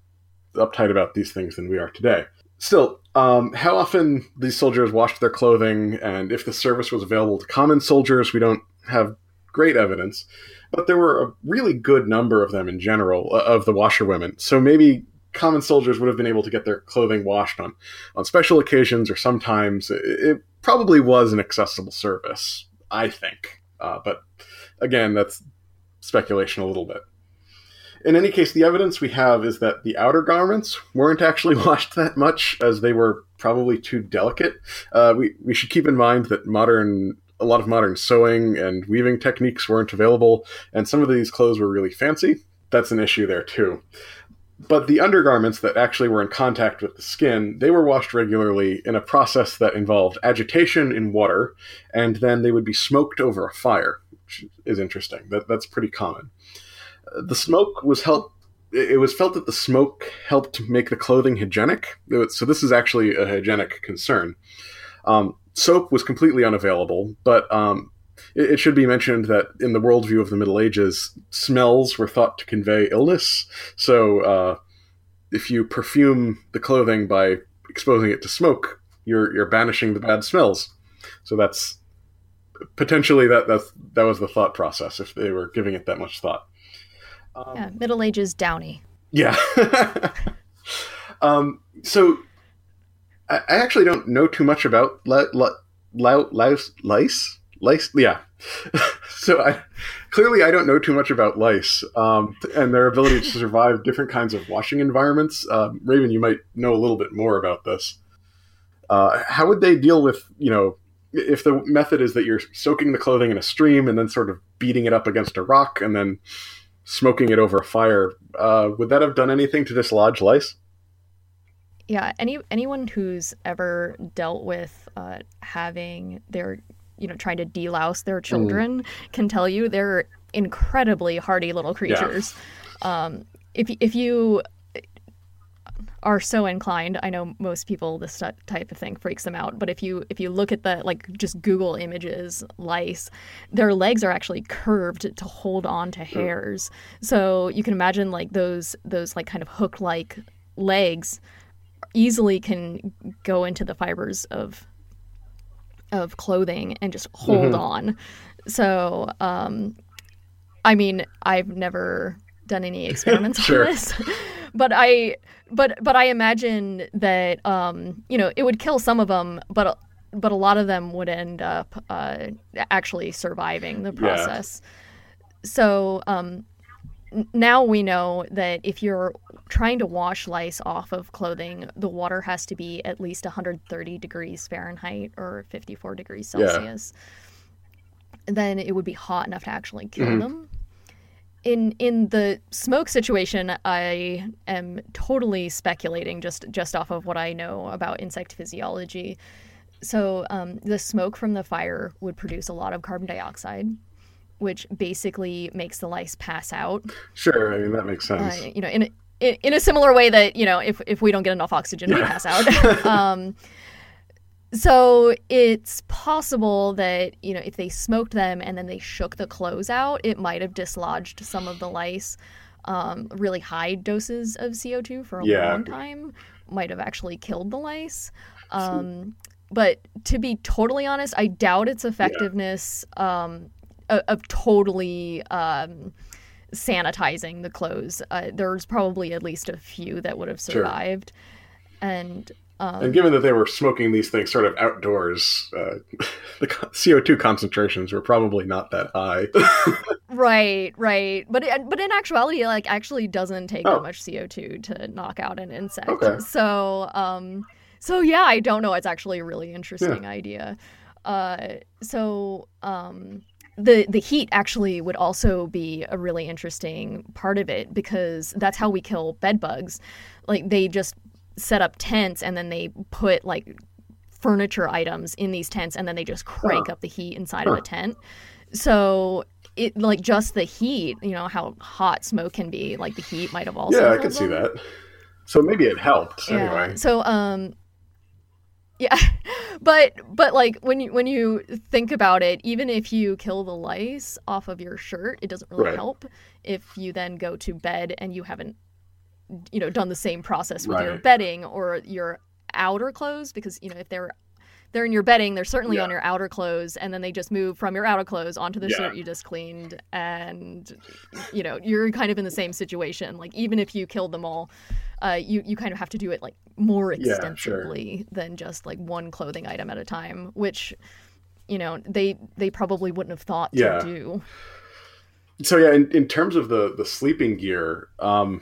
uptight about these things than we are today. Still, um, how often these soldiers washed their clothing, and if the service was available to common soldiers, we don't have great evidence, but there were a really good number of them in general, uh, of the washerwomen, so maybe common soldiers would have been able to get their clothing washed on, on special occasions, or sometimes it, it probably was an accessible service, I think. Uh, but again, that's speculation a little bit. In any case, the evidence we have is that the outer garments weren't actually washed that much, as they were probably too delicate. Uh, we, we should keep in mind that modern a lot of modern sewing and weaving techniques weren't available, and some of these clothes were really fancy. That's an issue there too. But the undergarments that actually were in contact with the skin, they were washed regularly in a process that involved agitation in water, and then they would be smoked over a fire, which is interesting. That, that's pretty common. Uh, the smoke was helped, it was felt that the smoke helped make the clothing hygienic, so this is actually a hygienic concern. Um, soap was completely unavailable, but um, it should be mentioned that in the worldview of the Middle Ages, smells were thought to convey illness. So uh, if you perfume the clothing by exposing it to smoke, you're you're banishing the bad smells. So that's potentially that that's, that was the thought process if they were giving it that much thought. Um, yeah, Middle Ages Downey. Yeah. um, so I, I actually don't know too much about li- li- li- lice. Lice? Lice, yeah. So I clearly I don't know too much about lice um, and their ability to survive different kinds of washing environments. Uh, Raven, you might know a little bit more about this. Uh, how would they deal with, you know, if the method is that you're soaking the clothing in a stream and then sort of beating it up against a rock and then smoking it over a fire? Uh, would that have done anything to dislodge lice? Yeah, any anyone who's ever dealt with uh, having their, you know, trying to delouse their children mm. can tell you they're incredibly hardy little creatures. Yeah. Um, if if you are so inclined, I know most people this type of thing freaks them out, but if you if you look at the, like, just Google images lice, their legs are actually curved to hold on to hairs. Mm. So you can imagine, like, those those like kind of hook-like legs easily can go into the fibers of of clothing and just hold mm-hmm. on. So, um, I mean, I've never done any experiments sure. on this, but I, but but I imagine that um, you know, it would kill some of them, but but a lot of them would end up uh, actually surviving the process. Yeah. So um, now we know that if you're trying to wash lice off of clothing, the water has to be at least one hundred thirty degrees Fahrenheit or fifty-four degrees Celsius. Yeah. Then it would be hot enough to actually kill mm-hmm. them. In in the smoke situation, I am totally speculating just, just off of what I know about insect physiology. So um, the smoke from the fire would produce a lot of carbon dioxide, which basically makes the lice pass out. Sure, I mean, that makes sense. Uh, you know, in in, in a similar way that, you know, if, if we don't get enough oxygen, yeah. we pass out. um, so it's possible that, you know, if they smoked them and then they shook the clothes out, it might have dislodged some of the lice. Um, really high doses of C O two for a yeah. long time might have actually killed the lice. Um, but to be totally honest, I doubt its effectiveness yeah. um, of, of totally um, sanitizing the clothes. Uh, there's probably at least a few that would have survived. Sure. And um, and given that they were smoking these things sort of outdoors, uh, the C O two concentrations were probably not that high. Right, right. But it, but in actuality, it, like, actually doesn't take oh. that much C O two to knock out an insect. Okay. So, um, so yeah, I don't know. It's actually a really interesting yeah. idea. Uh, so, um, the the heat actually would also be a really interesting part of it, because that's how we kill bed bugs. Like, they just set up tents and then they put, like, furniture items in these tents and then they just crank oh. up the heat inside huh. of the tent. So it, like, just the heat, you know, how hot smoke can be, like, the heat might have also yeah I could see that. So maybe it helped yeah. anyway. So um yeah but but like when you when you think about it, even if you kill the lice off of your shirt, it doesn't really right. help if you then go to bed and you haven't, you know, done the same process with right. your bedding or your outer clothes, because, you know, if they're they're in your bedding, they're certainly yeah. on your outer clothes, and then they just move from your outer clothes onto the yeah. shirt you just cleaned, and, you know, you're kind of in the same situation. Like, even if you killed them all, uh, you, you kind of have to do it, like, more extensively yeah, sure. than just, like, one clothing item at a time, which, you know, they they probably wouldn't have thought yeah. to do. So, yeah, in, in terms of the, the sleeping gear, um,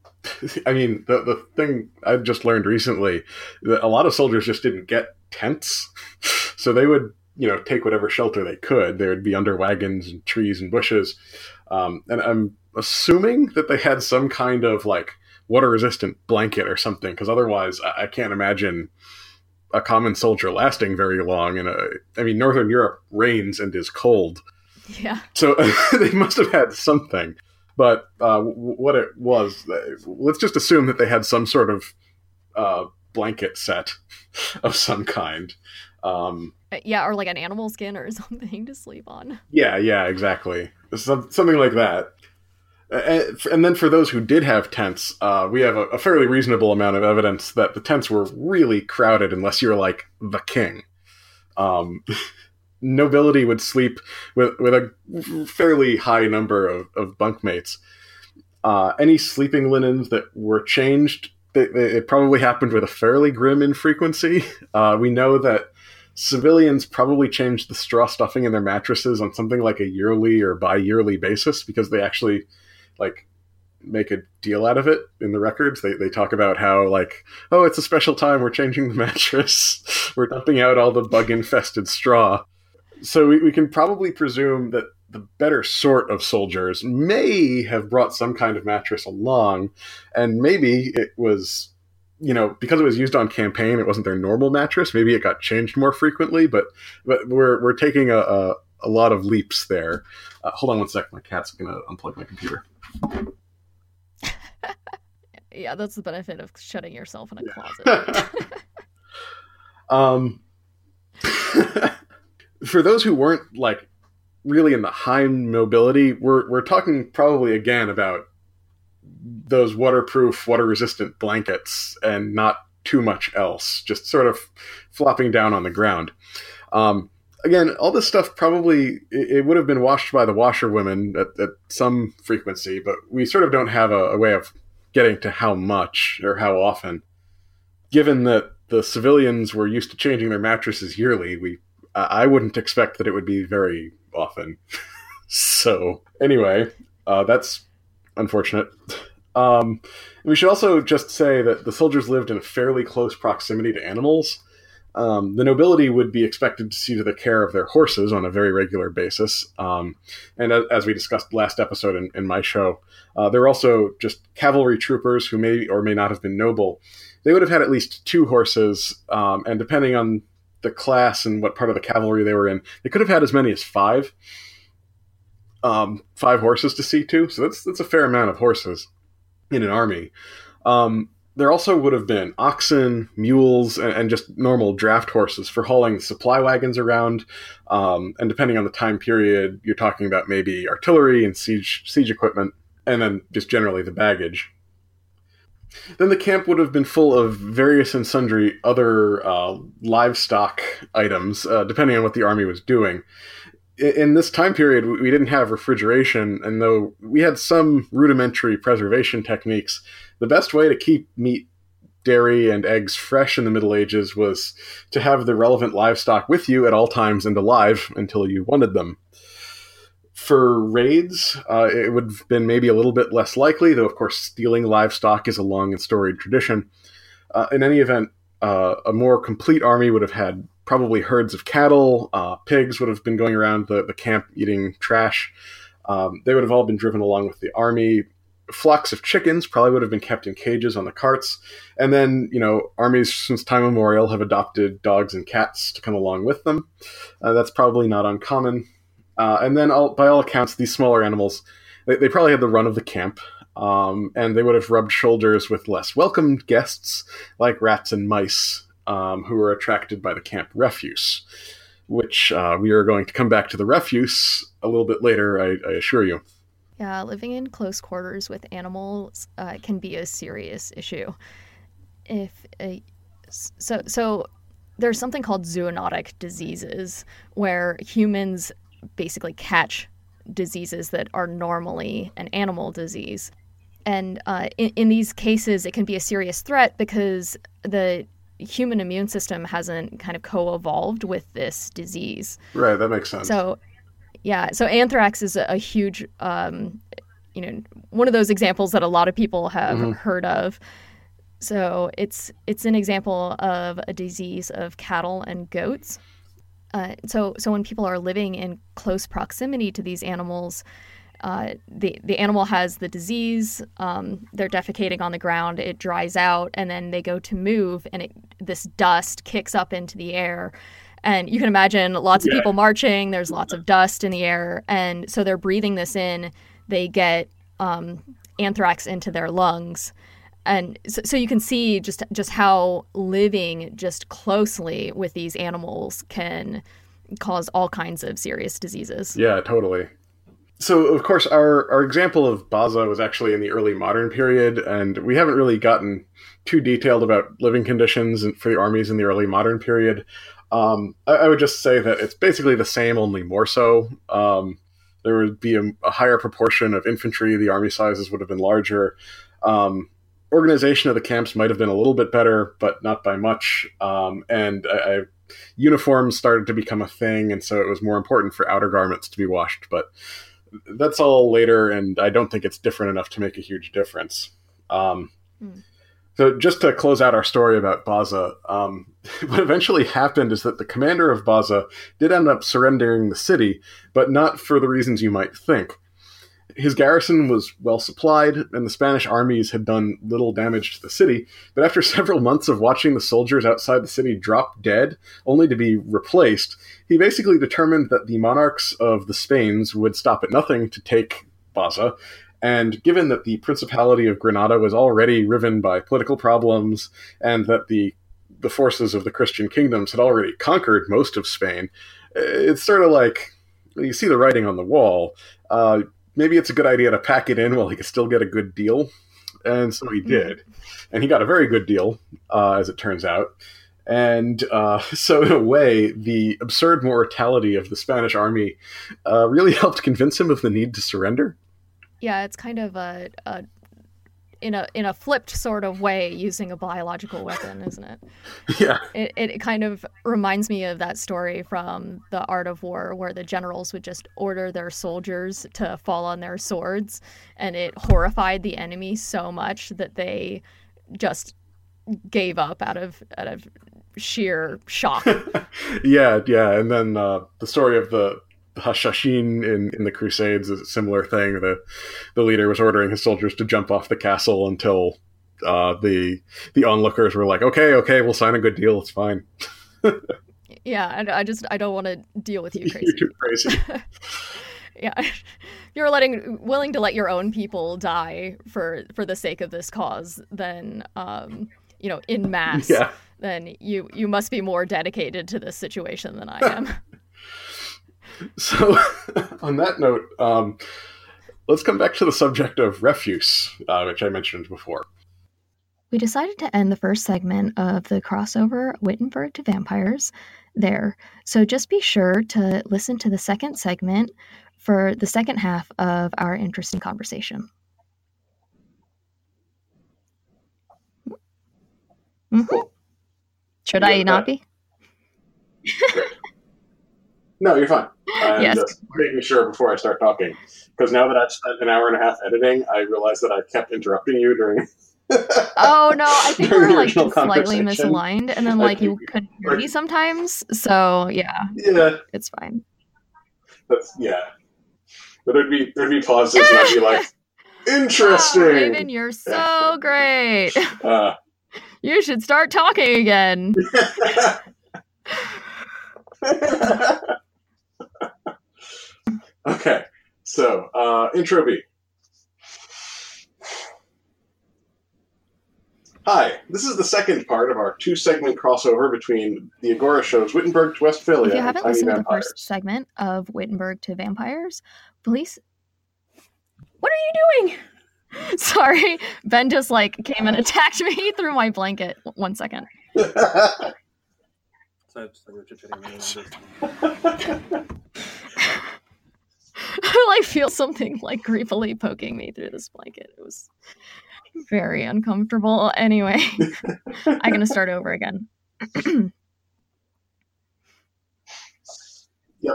I mean, the, the thing I've just learned recently, that a lot of soldiers just didn't get tents. So they would, you know, take whatever shelter they could. They would be under wagons and trees and bushes. Um, and I'm assuming that they had some kind of, like, water-resistant blanket or something, because otherwise I, I can't imagine a common soldier lasting very long. In a, I mean, Northern Europe rains and is cold. Yeah. So they must have had something. But uh, what it was, let's just assume that they had some sort of uh, blanket set of some kind. Um, yeah, or like an animal skin or something to sleep on. Yeah, yeah, exactly. Some, something like that. And, and then for those who did have tents, uh, we have a, a fairly reasonable amount of evidence that the tents were really crowded unless you're like the king. Um Nobility would sleep with with a fairly high number of, of bunkmates. Uh, any sleeping linens that were changed, they, they, it probably happened with a fairly grim infrequency. Uh, we know that civilians probably changed the straw stuffing in their mattresses on something like a yearly or bi-yearly basis, because they actually, like, make a deal out of it in the records. They they talk about how, like, oh, it's a special time, we're changing the mattress, we're dumping out all the bug-infested straw. So we, we can probably presume that the better sort of soldiers may have brought some kind of mattress along, and maybe it was you know, because it was used on campaign, it wasn't their normal mattress. Maybe it got changed more frequently, but but we're we're taking a a, a lot of leaps there. Uh, hold on one sec. My cat's gonna unplug my computer. Yeah, that's the benefit of shutting yourself in a yeah. closet. um, for those who weren't like really in the high mobility, we're we're talking probably again about those waterproof, water-resistant blankets and not too much else, just sort of flopping down on the ground. Um, again, all this stuff probably, it, it would have been washed by the washerwomen at, at some frequency, but we sort of don't have a, a way of getting to how much or how often. Given that the civilians were used to changing their mattresses yearly, we I wouldn't expect that it would be very often. So anyway, uh, that's unfortunate. Um, we should also just say that the soldiers lived in a fairly close proximity to animals. Um, the nobility would be expected to see to the care of their horses on a very regular basis. Um, and as, as we discussed last episode in, in my show, uh, there were also just cavalry troopers who may or may not have been noble. They would have had at least two horses, um, and depending on the class and what part of the cavalry they were in, they could have had as many as five. Um, five horses to see to, so that's that's a fair amount of horses in an army. Um, there also would have been oxen, mules, and, and just normal draft horses for hauling the supply wagons around. Um, and depending on the time period, you're talking about maybe artillery and siege siege equipment, and then just generally the baggage. Then the camp would have been full of various and sundry other uh, livestock items, uh, depending on what the army was doing. In this time period, we didn't have refrigeration, and though we had some rudimentary preservation techniques, the best way to keep meat, dairy, and eggs fresh in the Middle Ages was to have the relevant livestock with you at all times and alive until you wanted them. For raids, uh, it would have been maybe a little bit less likely, though of course stealing livestock is a long and storied tradition. Uh, in any event, uh, a more complete army would have had probably herds of cattle. Uh, pigs would have been going around the, the camp eating trash. Um, they would have all been driven along with the army. Flocks of chickens probably would have been kept in cages on the carts. And then, you know, armies since time immemorial have adopted dogs and cats to come along with them. Uh, that's probably not uncommon. Uh, and then, all, by all accounts, these smaller animals, they, they probably had the run of the camp. Um, and they would have rubbed shoulders with less welcomed guests like rats and mice, Um, who were attracted by the camp refuse, which uh, we are going to come back to the refuse a little bit later, I, I assure you. Yeah, living in close quarters with animals uh, can be a serious issue. If a, so, so there's something called zoonotic diseases, where humans basically catch diseases that are normally an animal disease. And uh, in, in these cases, it can be a serious threat because the human immune system hasn't kind of co-evolved with this disease. Right, that makes sense. So, yeah, so anthrax is a, a huge, um, you know, one of those examples that a lot of people have mm-hmm. heard of. So it's it's an example of a disease of cattle and goats. Uh, so so when people are living in close proximity to these animals, Uh, the the animal has the disease, um, they're defecating on the ground, it dries out, and then they go to move, and it, this dust kicks up into the air. And you can imagine lots of yeah. people marching, there's lots of dust in the air, and so they're breathing this in, they get um, anthrax into their lungs. And so, so you can see just just how living just closely with these animals can cause all kinds of serious diseases. Yeah, totally. So, of course, our, our example of Baza was actually in the early modern period, and we haven't really gotten too detailed about living conditions for the armies in the early modern period. Um, I, I would just say that it's basically the same, only more so. Um, there would be a, a higher proportion of infantry, the army sizes would have been larger. Um, organization of the camps might have been a little bit better, but not by much. Um, and I, I, uniforms started to become a thing, and so it was more important for outer garments to be washed, but that's all later, and I don't think it's different enough to make a huge difference. Um, mm. So just to close out our story about Baza, um, what eventually happened is that the commander of Baza did end up surrendering the city, but not for the reasons you might think. His garrison was well supplied, and the Spanish armies had done little damage to the city, but after several months of watching the soldiers outside the city drop dead, only to be replaced, he basically determined that the monarchs of the Spains would stop at nothing to take Baza, and given that the Principality of Granada was already riven by political problems, and that the, the forces of the Christian kingdoms had already conquered most of Spain, it's sort of like, you see the writing on the wall. Uh, maybe it's a good idea to pack it in while he could still get a good deal. And so he did. And he got a very good deal, uh, as it turns out. And uh, so in a way, the absurd mortality of the Spanish army uh, really helped convince him of the need to surrender. Yeah, it's kind of a, a in a in a flipped sort of way using a biological weapon, isn't it? Yeah. It, it kind of reminds me of that story from The Art of War where the generals would just order their soldiers to fall on their swords, and it horrified the enemy so much that they just gave up out of out of sheer shock. yeah, yeah. And then uh, the story of the Hashashin in, in the Crusades is a similar thing. The the leader was ordering his soldiers to jump off the castle until uh, the the onlookers were like, okay, okay, we'll sign a good deal. It's fine. yeah, I, I just I don't want to deal with you crazy. You're too crazy. yeah, you're letting willing to let your own people die for for the sake of this cause, then um, you know, in mass. Yeah. Then you you must be more dedicated to this situation than I am. So, on that note, um, let's come back to the subject of refuse, uh, which I mentioned before. We decided to end the first segment of the crossover Wittenberg to vampires there. So just be sure to listen to the second segment for the second half of our interesting conversation. Mm-hmm. Cool. Should I not be? No, you're fine. I'm yes. just making sure before I start talking. Because now that I've spent an hour and a half editing, I realize that I kept interrupting you during... oh, no, I think we're like slightly misaligned. And then like you could hear me sometimes. So, yeah. Yeah. It's fine. That's, yeah. But there'd be, there'd be pauses and I'd be like, interesting! Oh, Raven, you're so great! Uh, you should start talking again. Okay, so uh, intro B. Hi, this is the second part of our two-segment crossover between the Agora shows Wittenberg to Westphalia. If you haven't and Tiny listened Vampires. to the first segment of Wittenberg to Vampires, please. What are you doing? Sorry, Ben just like came and attacked me through my blanket. One second. I like feel something like creepily poking me through this blanket. It was very uncomfortable. Anyway, I'm gonna start over again. Yep.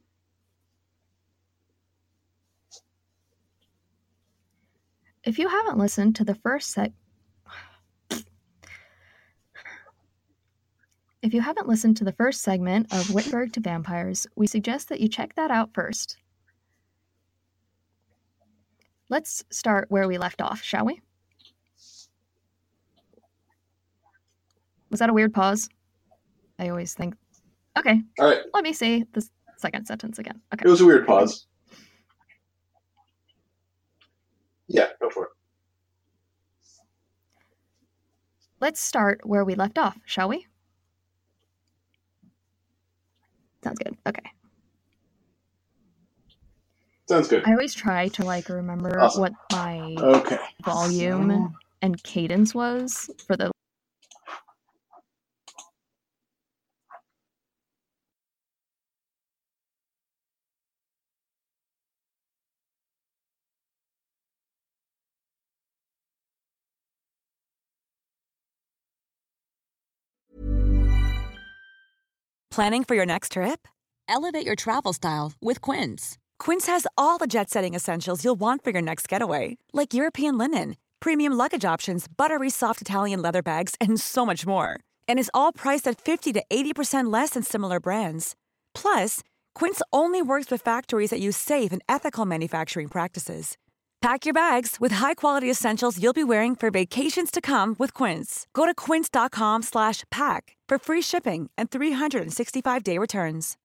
If you haven't listened to the first seg If you haven't listened to the first segment of Wittenberg to Vampires, we suggest that you check that out first. Let's start where we left off, shall we? Was that a weird pause? I always think... Okay. All right. Let me say the second sentence again. Okay. It was a weird pause. Yeah, go for it. Let's start where we left off, shall we? Sounds good. Okay. Sounds good. I always try to like remember Awesome. what my Okay. volume So... and cadence was for the Planning for your next trip? Elevate your travel style with Quince. Quince has all the jet-setting essentials you'll want for your next getaway, like European linen, premium luggage options, buttery soft Italian leather bags, and so much more. And is all priced at fifty to eighty percent less than similar brands. Plus, Quince only works with factories that use safe and ethical manufacturing practices. Pack your bags with high-quality essentials you'll be wearing for vacations to come with Quince. Go to quince.com slash pack for free shipping and three sixty-five day returns.